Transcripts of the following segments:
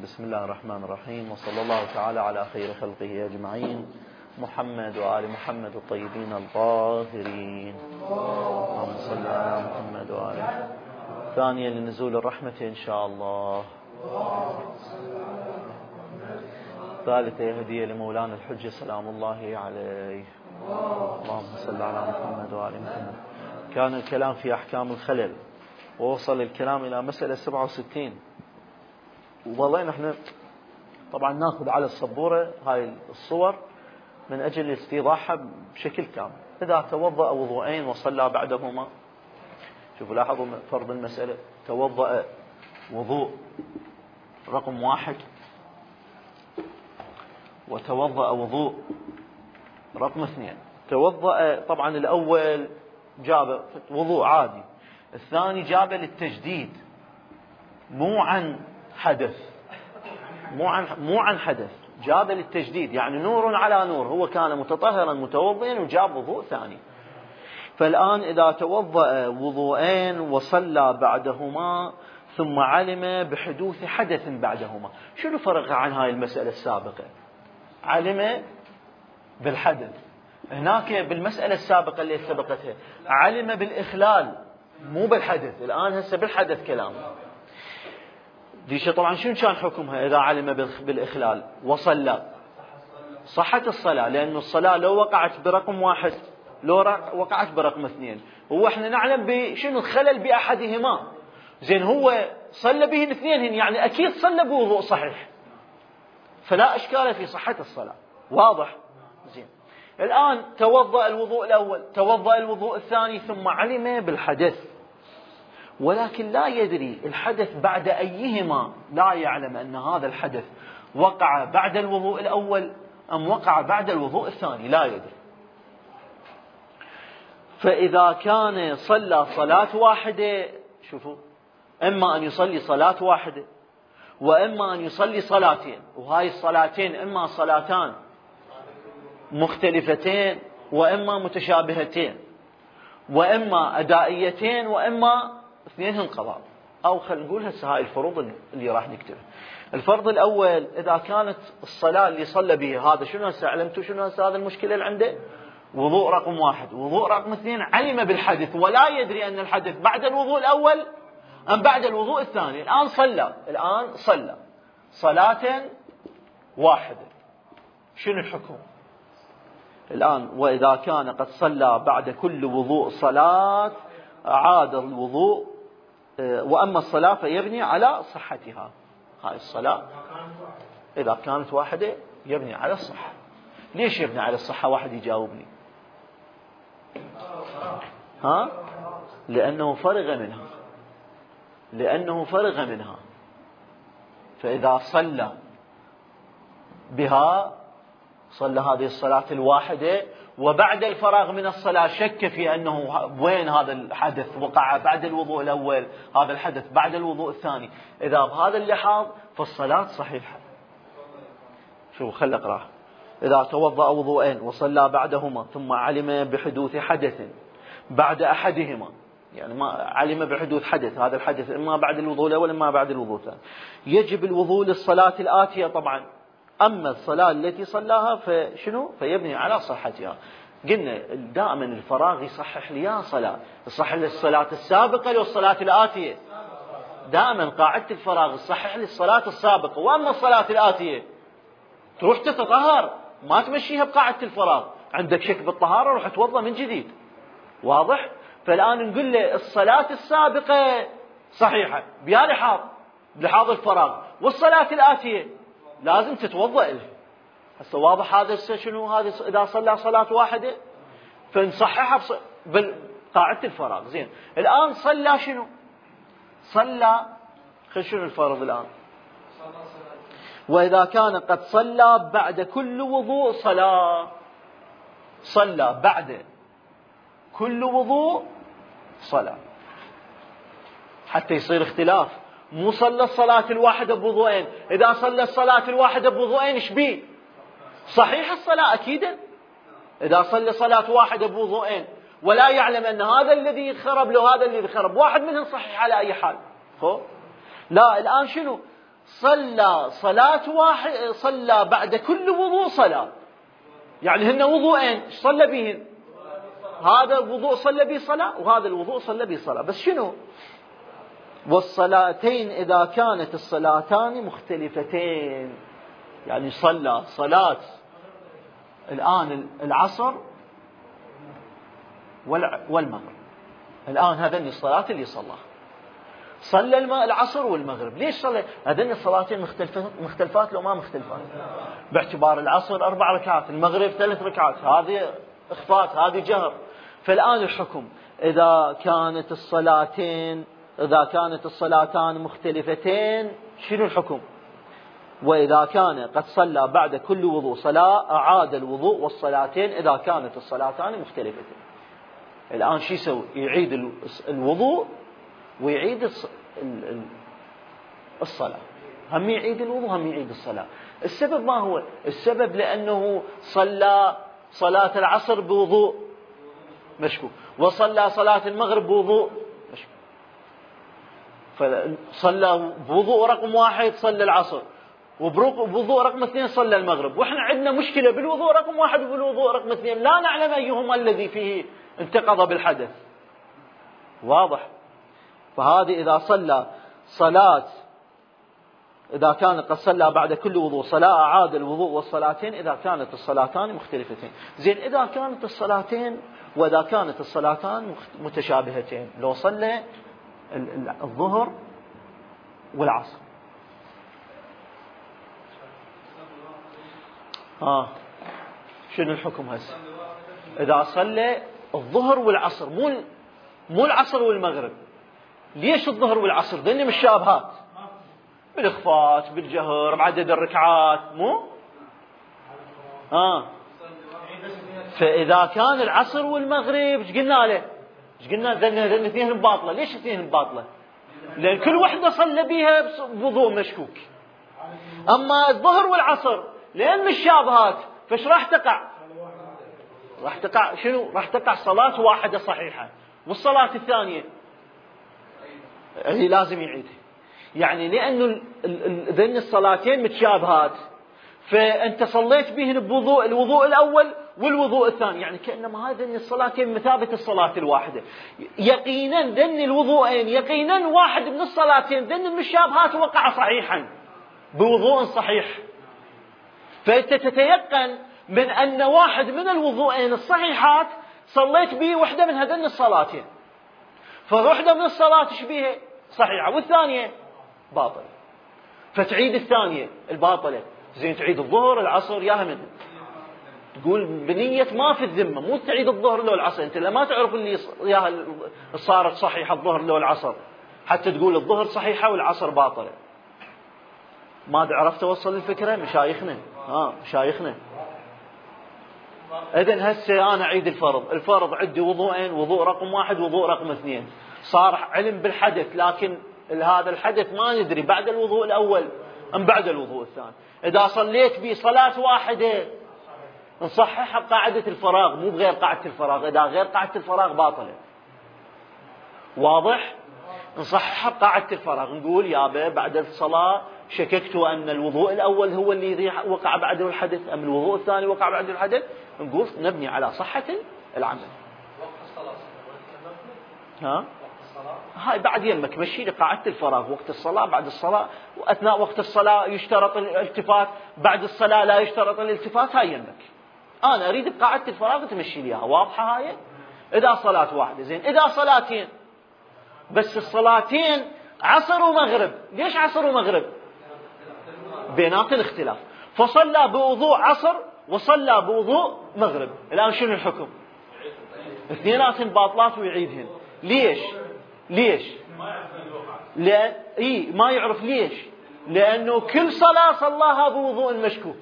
بسم الله الرحمن الرحيم، وصلى الله تعالى على خير خلقه أجمعين، محمد وآل محمد الطيبين الطاهرين. اللهم صل على محمد وآله. ثانيا لنزول الرحمة إن شاء الله. ثالثة هدية لمولانا الحجة سلام الله عليه. اللهم صل على محمد وآل محمد. كان الكلام في أحكام الخلل، ووصل الكلام إلى مسألة 67. والله نحن طبعا ناخذ على السبورة هاي الصور من أجل استيضاحها بشكل كامل. إذا توضأ وضوءين وصلى بعدهما، شوفوا لاحظوا فرض المسألة، توضأ وضوء رقم 1 وتوضأ وضوء رقم 2. توضأ طبعا الأول جاب وضوء عادي، الثاني جاب للتجديد، مو عن حدث، مو عن حدث، جاب للتجديد، يعني نور على نور. هو كان متطهرا متوضئا وجاب وضوء ثاني. فالآن إذا توضأ وضوءين وصلى بعدهما ثم علم بحدوث حدث بعدهما، شنو فرق عن هاي المسألة السابقة؟ علم بالحدث، هناك بالمسألة السابقة اللي سبقتها علم بالإخلال مو بالحدث. الآن هسه بالحدث كلام. ديشة طبعا شنو كان حكمها إذا علم بالإخلال وصلى؟ صحت الصلاة، لأن الصلاة لو وقعت برقم 1 لو وقعت برقم 2، هو احنا نعلم بشنو الخلل بأحدهما. زين هو صلى به الاثنين، يعني أكيد صلى بوضوء صحيح، فلا إشكال في صحة الصلاة. واضح؟ زين. الآن توضأ الوضوء الأول، توضأ الوضوء الثاني، ثم علم بالحدث، ولكن لا يدري الحدث بعد أيهما، لا يعلم أن هذا الحدث وقع بعد الوضوء الأول أم وقع بعد الوضوء الثاني، لا يدري. فإذا كان صلى صلاة واحدة، شوفوا، إما أن يصلي صلاة واحدة وإما أن يصلي صلاتين، وهاي الصلاتين إما صلاتان مختلفتين وإما متشابهتين وإما أدائيتين وإما اثنينهن قضاء. أو خلينا نقول هسه هاي الفروض اللي راح نكتبها. الفرض الأول، إذا كانت الصلاة اللي صلى بها هذا، شنو هسه علمتوا شنو هسه هذا المشكلة اللي عنده؟ وضوء رقم 1 وضوء رقم 2، علم بالحدث ولا يدري أن الحدث بعد الوضوء الأول أم بعد الوضوء الثاني. الآن صلى صلاة واحدة، شنو الحكم؟ الآن وإذا كان قد صلى بعد كل وضوء صلاة عاد الوضوء، وأما الصلاة فيبني على صحتها. هاي الصلاة إذا كانت واحدة يبني على الصحة. ليش يبني على الصحة؟ واحد يجاوبني. لأنه فرغ منها. فإذا صلى بها، صلى هذه الصلاة الواحدة وبعد الفراغ من الصلاة شك في أنه وين هذا الحدث وقع بعد الوضوء الأول، هذا الحدث بعد الوضوء الثاني، إذا بهذا اللحاظ فالصلاة صحيحة. شو خلق أقرأ. إذا توضأ وضوءين وصلى بعدهما ثم علم بحدوث حدث بعد أحدهما، يعني ما علم بحدوث حدث، هذا الحدث إما بعد الوضوء الأول إما بعد الوضوء الثاني، يجب الوضوء للصلاة الآتية طبعا. أما الصلاة التي صلاها فشنو؟ فيبني على صحتها. قلنا دائما الفراغ يصحح لي صلاة، يصحح للصلاة السابقة لو الصلاة الآتية. دائما قاعدة الفراغ يصحح للصلاة السابقة، وأما الصلاة الآتية تروح تتطهر، ما تمشيها بقاعدة الفراغ. عندك شك بالطهارة روح توضأ من جديد. واضح؟ فالآن نقول له الصلاة السابقة صحيحة بلحاظ الفراغ، والصلاة الآتية لازم تتوضأ له. هسه واضح هذا شنو؟ هذا إذا صلى صلاة واحدة فنصححها بقاعدة الفراغ. زين. الآن صلى شنو؟ صلى شنو الفرض الآن؟ وإذا كان قد صلى بعد كل وضوء صلى بعد كل وضوء صلاة، حتى يصير اختلاف. مو صلى الصلاة الواحدة بوضوءين، إذا صلى الصلاة الواحدة بوضوءين إيش بيه؟ صحيح الصلاة أكيدا. إذا صلى صلاة واحدة بوضوءين ولا يعلم أن هذا الذي خرب له هذا الذي خرب، واحد منهم صحيح على أي حال. لا، الآن شنو؟ صلى صلاة واحد، صلى بعد كل وضوء صلاة، يعني هن وضوءين صلى بهن، هذا الوضوء صلى به صلاة وهذا الوضوء صلى به صلاة، بس شنو؟ والصلاتين إذا كانت الصلاتان مختلفتين، يعني صلى صلاة الآن العصر والمغرب، الآن هذين الصلاة اللي صلى العصر والمغرب. ليش صلى هذين الصلاتين مختلفات لو ما مختلفات؟ باعتبار العصر 4 ركعات، المغرب 3 ركعات، هذه إخفات هذه جهر. فالآن الحكم إذا كانت الصلاتان مختلفتين شنو الحكم؟ وإذا كان قد صلى بعد كل وضوء صلاة أعاد الوضوء والصلاتين إذا كانت الصلاتان مختلفتين. الآن شو يسوي؟ يعيد الوضوء ويعيد الصلاة، هم يعيد الوضوء هم يعيد الصلاة. السبب ما هو؟ السبب لأنه صلى صلاة العصر بوضوء مشكوك، وصلى صلاة المغرب بوضوء مشكوك، فصلى بوضوء رقم 1 صلى العصر، وبوضوء رقم 2 صلى المغرب، وإحنا عندنا مشكلة بالوضوء رقم 1 وبالوضوء رقم 2، لا نعلم أيهما الذي فيه انتقض بالحدث. واضح؟ فهذه إذا صلى صلاة، إذا كان قد صلى بعد كل وضوء صلاة أعاد الوضوء والصلاتين إذا كانت الصلاتان مختلفتين. زين، إذا كانت الصلاتين وإذا كانت الصلاتان متشابهتين، لو صلى الظهر والعصر، شنو الحكم هسه؟ إذا صلى الظهر والعصر، مو العصر والمغرب. ليش الظهر والعصر؟ ذني مشابهات بالإخفات بالجهر بعدد الركعات، مو فإذا كان العصر والمغرب ايش قلنا له؟ ايش قلنا؟ ذن اثنين باطلة. ليش اثنين باطلة؟ لأن كل وحدة صلى بيها بوضوء مشكوك. أما الظهر والعصر لأن مشابهات، فايش راح تقع؟ راح تقع شنو؟ راح تقع صلاة واحدة صحيحة، والصلاة الثانية هي لازم يعيدها. يعني لأنه ذن الصلاتين متشابهات، فأنت صليت بهن بوضوء الوضوء الأول والوضوء الثاني، يعني كأنما هذين الصلاتين مثابة الصلاة الواحدة. يقينا ذن الوضوءين، يقينا واحد من الصلاتين ذن المشابهات وقع صحيحا بوضوء صحيح، فأنت تتيقن من أن واحد من الوضوءين الصحيحات صليت به وحدة من هذين الصلاتين، فوحدة من الصلاة تشبيه صحيحة والثانية باطلة، فتعيد الثانية الباطلة. زين، تعيد الظهر العصر ياها من تقول بنية ما في الذمة، مو تعيد الظهر لو العصر، انت ما تعرف اللي ياها صارت صحيحة الظهر لو العصر حتى تقول الظهر صحيحة والعصر باطلة. ما عرفت توصل الفكرة مشايخنا؟ مشايخنا. إذن هسه أنا أعيد الفرض عندي وضوءين، وضوء رقم 1 وضوء رقم 2، صار علم بالحدث، لكن هذا الحدث ما ندري بعد الوضوء الأول أم بعد الوضوء الثاني. إذا صليت به صلاة واحدة نصححها بقاعدة الفراغ، مو بغير قاعدة الفراغ. إذا غير قاعدة الفراغ باطلة. واضح؟ نصححها بقاعدة الفراغ، نقول يابا بعد الصلاة شككت أن الوضوء الأول هو اللي وقع بعده الحدث أم الوضوء الثاني وقع بعده الحدث، نقول نبني على صحة العمل. وقت الصلاة هاي بعد يمك مشي لقاعدة الفراغ، وقت الصلاة بعد الصلاة، وأثناء وقت الصلاة يشترط الالتفات، بعد الصلاة لا يشترط الالتفات، هاي يمك. أنا أريد بقاعدة الفراغ تمشي لي إياها. واضحة هاي؟ إذا صلاة واحدة. زين، إذا صلاتين بس الصلاتين عصر ومغرب، ليش عصر ومغرب؟ بينات الاختلاف، فصلى بوضوء عصر وصلى بوضوء مغرب. الآن شنو الحكم؟ اثنيناتهم باطلات ويعيدهن. ليش؟ لأن ما يعرف ليش، لأنه كل صلاة صلاها بوضوء المشكوك،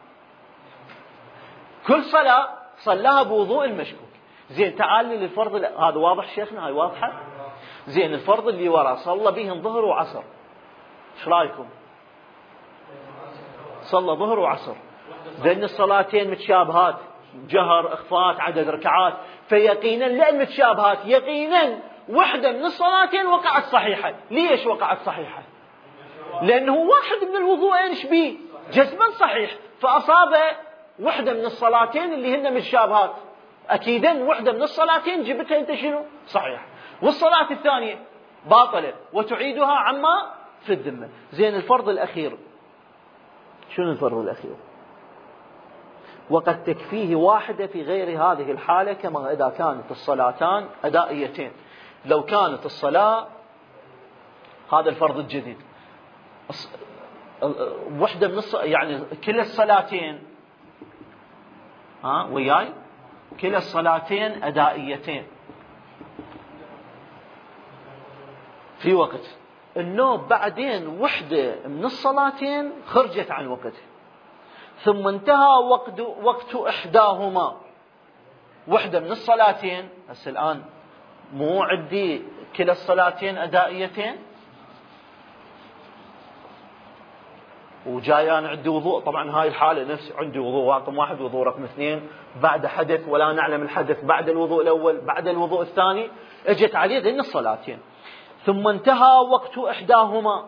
كل صلاة صلاها بوضوء المشكوك. زين، تعال لي للفرض هذا. واضح شيخنا؟ هاي واضحة؟ زين، الفرض اللي وراه صلى بهم ظهر وعصر، ايش رايكم؟ صلى ظهر وعصر، ذن الصلاتين متشابهات، جهر اخفات عدد ركعات، فيقينا لأن متشابهات يقينا وحدة من الصلاتين وقعت صحيحة. ليش وقعت صحيحة؟ لأنه واحد من الوضوءين شبيه جزما صحيح، فأصاب وحدة من الصلاتين اللي هن متشابهات، أكيدا وحدة من الصلاتين جبتها أنت شنو صحيح، والصلاة الثانية باطلة وتعيدها عما في الذمة. زين الفرض الأخير، شنو الفرض الأخير؟ وقد تكفيه واحدة في غير هذه الحالة، كما إذا كانت الصلاتان أدائيتين. لو كانت الصلاة، هذا الفرض الجديد، وحدة من يعني كلا الصلاتين وياي كلا الصلاتين أدائيتين في وقت النوم، بعدين وحدة من الصلاتين خرجت عن وقته، ثم انتهى وقت إحداهما. وحدة من الصلاتين، هسه الآن مو عندي كلا الصلاتين أدائيتين، وجاي أنا عندي وضوء، طبعا هاي الحالة نفس عندي وضوء رقم 1 وضوء رقم 2 بعد حدث، ولا نعلم الحدث بعد الوضوء الأول بعد الوضوء الثاني، اجت عليه ذن الصلاتين، ثم انتهى وقت إحداهما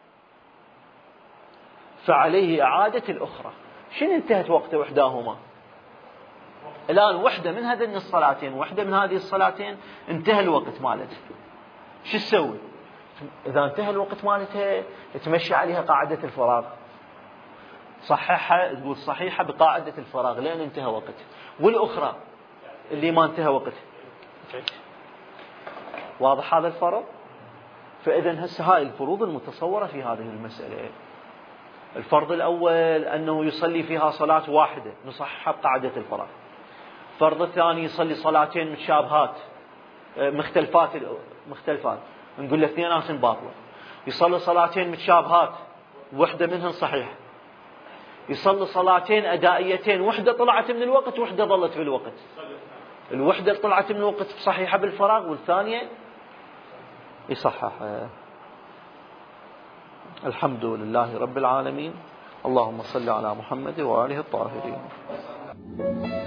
فعليه إعادة الأخرى. شنو انتهت وقت إحداهما؟ الآن وحدة من هذين الصلاتين، وحدة من هذه الصلاتين انتهى الوقت مالته، شو تسوي؟ إذا انتهى الوقت مالتها تمشي عليها قاعدة الفراغ، صححها، تقول صحيحة بقاعدة الفراغ لأن انتهى وقته، والأخرى اللي ما انتهى وقته. واضح هذا الفرق؟ فإذا هسه هاي الفروض المتصورة في هذه المسألة. الفرض الأول أنه يصلي فيها صلاة واحدة نصححها بقاعدة الفراغ. الفرض الثاني يصلي صلاتين متشابهات مختلفات نقول له اثنين ناس باطلة. يصلي صلاتين متشابهات وحدة منهن صحيحة. يصلي صلاتين أدائيتين، وحدة طلعت من الوقت وحدة ظلت في الوقت، الوحدة طلعت من الوقت صحيحة بالفراغ والثانية يصحح. الحمد لله رب العالمين، اللهم صل على محمد وآله الطاهرين.